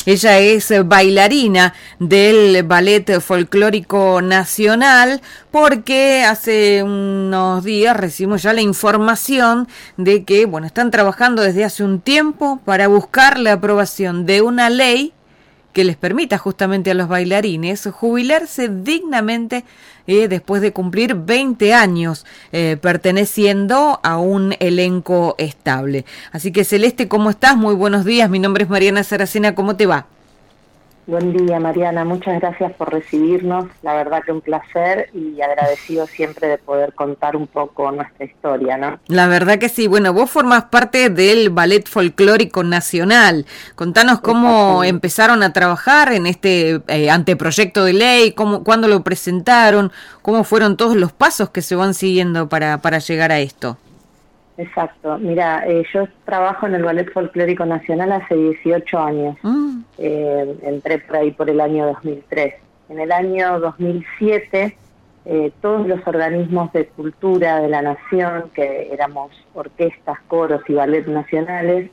Ella es bailarina del Ballet Folclórico Nacional, porque hace unos días recibimos ya la información de que, bueno, están trabajando desde hace un tiempo para buscar la aprobación de una ley que les permita justamente a los bailarines jubilarse dignamente después de cumplir 20 años perteneciendo a un elenco estable. Así que Celeste, ¿cómo estás? Muy buenos días, mi nombre es Mariana Saracena, ¿cómo te va? Buen día, Mariana, muchas gracias por recibirnos, la verdad que un placer y agradecido siempre de poder contar un poco nuestra historia, ¿no? La verdad que sí, bueno, vos formás parte del Ballet Folclórico Nacional, contanos cómo empezaron a trabajar en este anteproyecto de ley, cuándo lo presentaron, cómo fueron todos los pasos que se van siguiendo para llegar a esto. Exacto, mira, yo trabajo en el Ballet Folclórico Nacional hace 18 años, entré por ahí por el año 2003. En el año 2007, todos los organismos de cultura de la nación, que éramos orquestas, coros y ballet nacionales,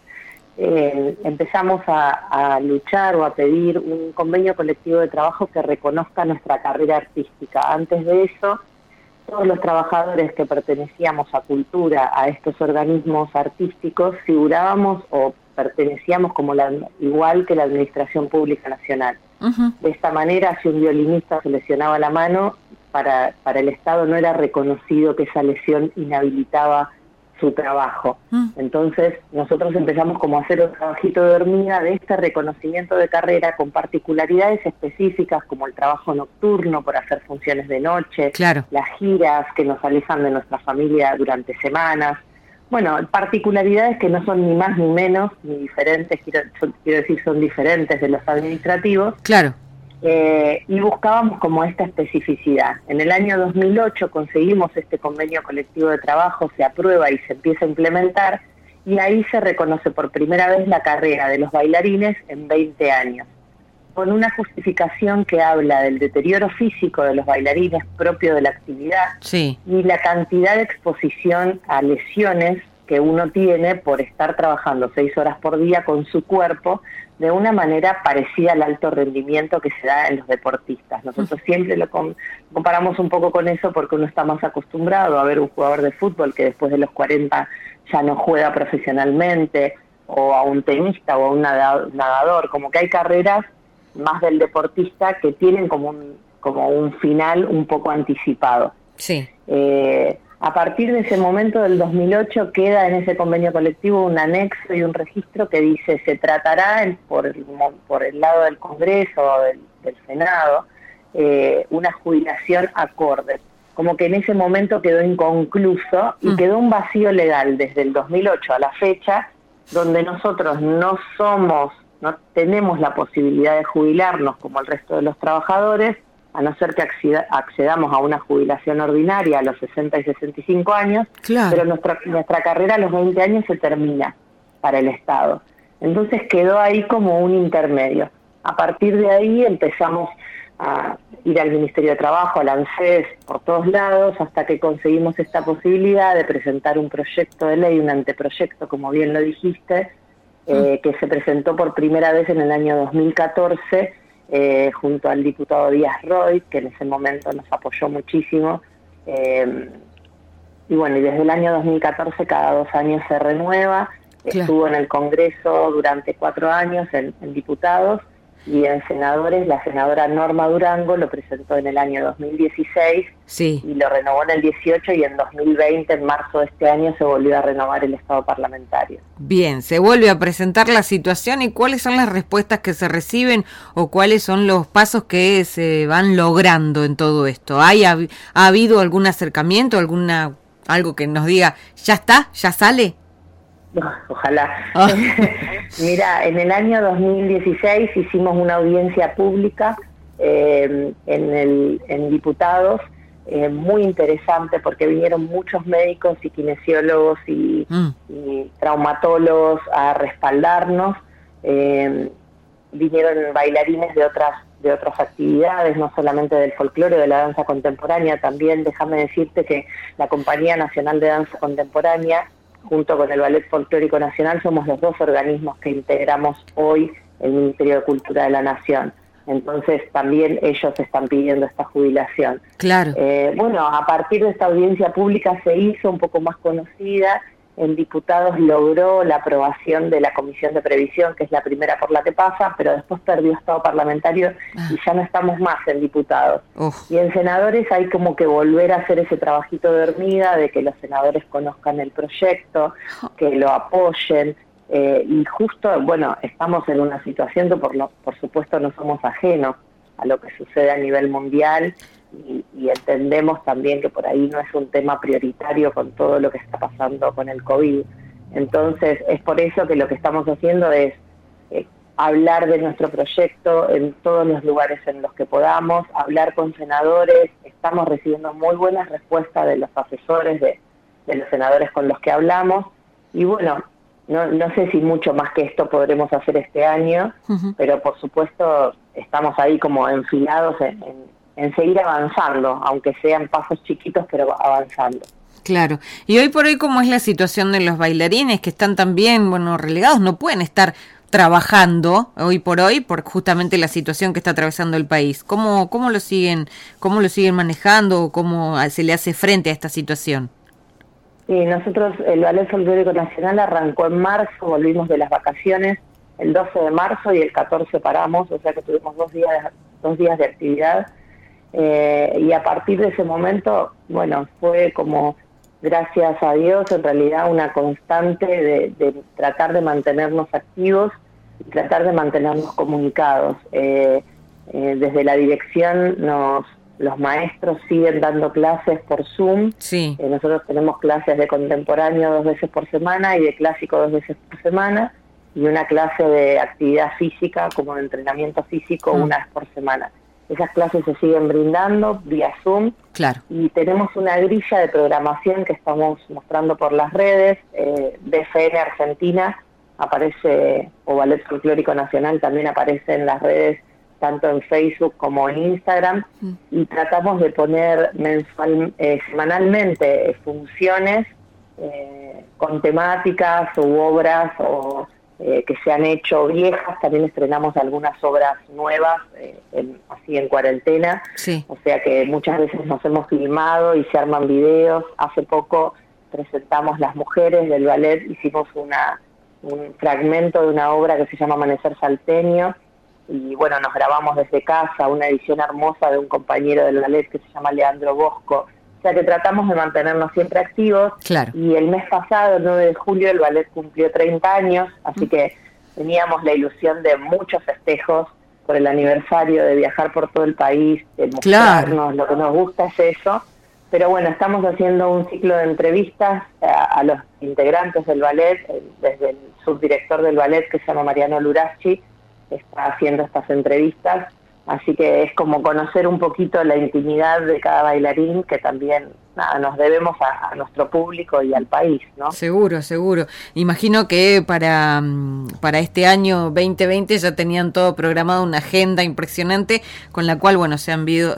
empezamos a luchar o a pedir un convenio colectivo de trabajo que reconozca nuestra carrera artística. Antes de eso, todos los trabajadores que pertenecíamos a cultura, a estos organismos artísticos, figurábamos o pertenecíamos como igual que la Administración Pública Nacional. De esta manera, si un violinista se lesionaba la mano, para el Estado no era reconocido que esa lesión inhabilitaba su trabajo. Entonces nosotros empezamos como a hacer un trabajito de hormiga de este reconocimiento de carrera con particularidades específicas como el trabajo nocturno por hacer funciones de noche, claro, las giras que nos alejan de nuestra familia durante semanas. Bueno, particularidades que no son ni más ni menos ni diferentes, quiero decir, son diferentes de los administrativos. Claro. Y buscábamos como esta especificidad. En el año 2008 conseguimos este convenio colectivo de trabajo, se aprueba y se empieza a implementar, y ahí se reconoce por primera vez la carrera de los bailarines en 20 años, con una justificación que habla del deterioro físico de los bailarines propio de la actividad, sí, y la cantidad de exposición a lesiones que uno tiene por estar trabajando 6 horas por día con su cuerpo de una manera parecida al alto rendimiento que se da en los deportistas. Nosotros siempre lo comparamos un poco con eso porque uno está más acostumbrado a ver un jugador de fútbol que después de los 40 ya no juega profesionalmente, o a un tenista o a un nadador, como que hay carreras más del deportista que tienen como un final un poco anticipado. Sí. A partir de ese momento del 2008 queda en ese convenio colectivo un anexo y un registro que dice se tratará por el lado del Congreso o del Senado una jubilación acorde. Como que en ese momento quedó inconcluso y quedó un vacío legal desde el 2008 a la fecha, donde nosotros no tenemos la posibilidad de jubilarnos como el resto de los trabajadores, a no ser que accedamos a una jubilación ordinaria a los 60 y 65 años, claro, pero nuestra carrera a los 20 años se termina para el Estado. Entonces quedó ahí como un intermedio. A partir de ahí empezamos a ir al Ministerio de Trabajo, al ANSES, por todos lados, hasta que conseguimos esta posibilidad de presentar un proyecto de ley, un anteproyecto, como bien lo dijiste, que se presentó por primera vez en el año 2014, junto al diputado Díaz Roy, que en ese momento nos apoyó muchísimo, y bueno, y desde el año 2014 cada 2 años se renueva. Claro. Estuvo en el Congreso durante 4 años en diputados, y en senadores la senadora Norma Durango lo presentó en el año 2016, sí, y lo renovó en el 18, y en 2020, en marzo de este año, se volvió a renovar el estado parlamentario. Bien, se vuelve a presentar la situación, y ¿cuáles son las respuestas que se reciben o cuáles son los pasos que se van logrando en todo esto? ¿Ha habido algún acercamiento, algo que nos diga, ya está, ya sale? Ojalá. Mira, en el año 2016 hicimos una audiencia pública en diputados, muy interesante porque vinieron muchos médicos y kinesiólogos y traumatólogos a respaldarnos. Vinieron bailarines de otras actividades, no solamente del folclore o de la danza contemporánea. También déjame decirte que la Compañía Nacional de Danza Contemporánea, junto con el Ballet Folclórico Nacional, somos los 2 organismos que integramos hoy el Ministerio de Cultura de la Nación. Entonces también ellos están pidiendo esta jubilación. Claro. Bueno, a partir de esta audiencia pública se hizo un poco más conocida. En diputados logró la aprobación de la Comisión de Previsión, que es la primera por la que pasa, pero después perdió estado parlamentario y ya no estamos más en diputados. Y en senadores hay como que volver a hacer ese trabajito de hormiga, de que los senadores conozcan el proyecto, que lo apoyen. Y justo, bueno, estamos en una situación que por supuesto no somos ajenos a lo que sucede a nivel mundial. Y entendemos también que por ahí no es un tema prioritario con todo lo que está pasando con el COVID. Entonces, es por eso que lo que estamos haciendo es hablar de nuestro proyecto en todos los lugares en los que podamos, hablar con senadores. Estamos recibiendo muy buenas respuestas de los asesores, de los senadores con los que hablamos. Y bueno, no sé si mucho más que esto podremos hacer este año, pero por supuesto estamos ahí como enfilados en seguir avanzando, aunque sean pasos chiquitos, pero avanzando. Claro. Y hoy por hoy, ¿cómo es la situación de los bailarines que están también, relegados? No pueden estar trabajando hoy por hoy por justamente la situación que está atravesando el país. ¿Cómo lo siguen manejando o cómo se le hace frente a esta situación? Sí, nosotros, el Ballet Folclórico Nacional arrancó en marzo, volvimos de las vacaciones el 12 de marzo y el 14 paramos, o sea que tuvimos dos días de actividad. Y a partir de ese momento, bueno, fue como, gracias a Dios, en realidad una constante de tratar de mantenernos activos y tratar de mantenernos comunicados. Desde la dirección los maestros siguen dando clases por Zoom. Sí. Nosotros tenemos clases de contemporáneo 2 veces por semana y de clásico 2 veces por semana, y una clase de actividad física, como de entrenamiento físico, 1 vez por semana. Esas clases se siguen brindando vía Zoom. Claro. Y tenemos una grilla de programación que estamos mostrando por las redes. BFN Argentina aparece, o Ballet Folclórico Nacional también aparece en las redes, tanto en Facebook como en Instagram. Y tratamos de poner semanalmente funciones con temáticas u obras que se han hecho viejas. También estrenamos algunas obras nuevas, así en cuarentena. Sí. O sea que muchas veces nos hemos filmado y se arman videos. Hace poco presentamos Las Mujeres del ballet, hicimos un fragmento de una obra que se llama Amanecer Salteño, y bueno, nos grabamos desde casa, una edición hermosa de un compañero del ballet que se llama Leandro Bosco. O sea que tratamos de mantenernos siempre activos. Claro. Y el mes pasado, el 9 de julio, el ballet cumplió 30 años, así que teníamos la ilusión de muchos festejos por el aniversario, de viajar por todo el país, de mostrarnos. Claro. Lo que nos gusta es eso. Pero bueno, estamos haciendo un ciclo de entrevistas a los integrantes del ballet, desde el subdirector del ballet, que se llama Mariano Luraschi, está haciendo estas entrevistas. Así que es como conocer un poquito la intimidad de cada bailarín, que también nos debemos a nuestro público y al país, ¿no? Seguro. Imagino que para este año 2020 ya tenían todo programado, una agenda impresionante, con la cual, bueno,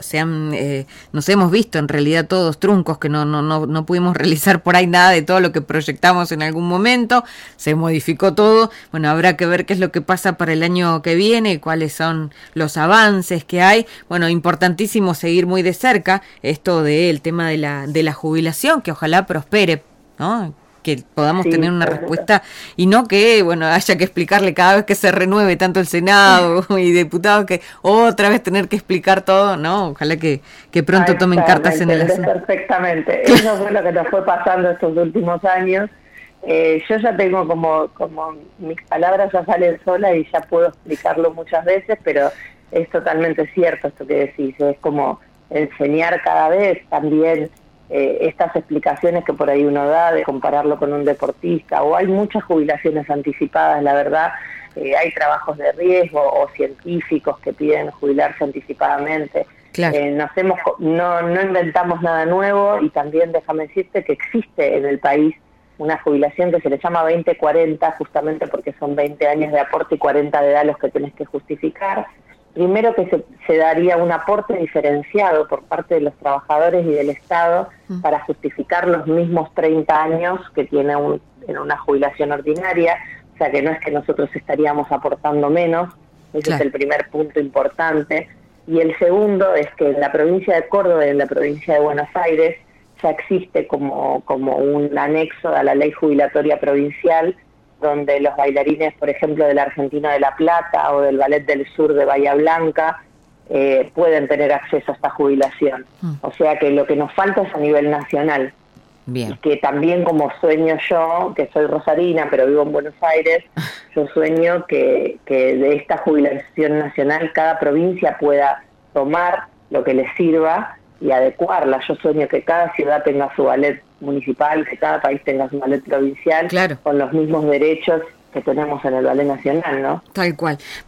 nos hemos visto en realidad todos truncos, que no pudimos realizar por ahí nada de todo lo que proyectamos en algún momento. Se modificó todo. Bueno, habrá que ver qué es lo que pasa para el año que viene, cuáles son los avances que hay. Bueno, importantísimo seguir muy de cerca esto del tema de la jubilación, que ojalá prospere, ¿no? Que podamos tener una respuesta y no que, haya que explicarle cada vez que se renueve tanto el Senado y diputados, que otra vez tener que explicar todo, ¿no? Ojalá que pronto tomen cartas en el asunto. Perfectamente. Eso fue lo que nos fue pasando estos últimos años. Yo ya tengo como mis palabras ya salen solas y ya puedo explicarlo muchas veces, pero es totalmente cierto esto que decís. Es como enseñar cada vez también estas explicaciones que por ahí uno da, de compararlo con un deportista, o hay muchas jubilaciones anticipadas, la verdad. Hay trabajos de riesgo o científicos que piden jubilarse anticipadamente. Claro. No inventamos nada nuevo, y también déjame decirte que existe en el país una jubilación que se le llama 20-40, justamente porque son 20 años de aporte y 40 de edad los que tenés que justificar. Primero, que se daría un aporte diferenciado por parte de los trabajadores y del Estado para justificar los mismos 30 años que tiene en una jubilación ordinaria. o sea que no es que nosotros estaríamos aportando menos, ese es el primer punto importante. Y el segundo es que en la provincia de Córdoba y en la provincia de Buenos Aires ya existe como un anexo a la ley jubilatoria provincial, donde los bailarines, por ejemplo, del Argentino de La Plata o del Ballet del Sur de Bahía Blanca, pueden tener acceso a esta jubilación. O sea que lo que nos falta es a nivel nacional. Bien. Y que también, como sueño yo, que soy rosarina pero vivo en Buenos Aires, yo sueño que de esta jubilación nacional cada provincia pueda tomar lo que les sirva y adecuarla. Yo sueño que cada ciudad tenga su ballet municipal, que cada país tenga su ballet provincial, claro, con los mismos derechos que tenemos en el ballet nacional, ¿no? Tal cual.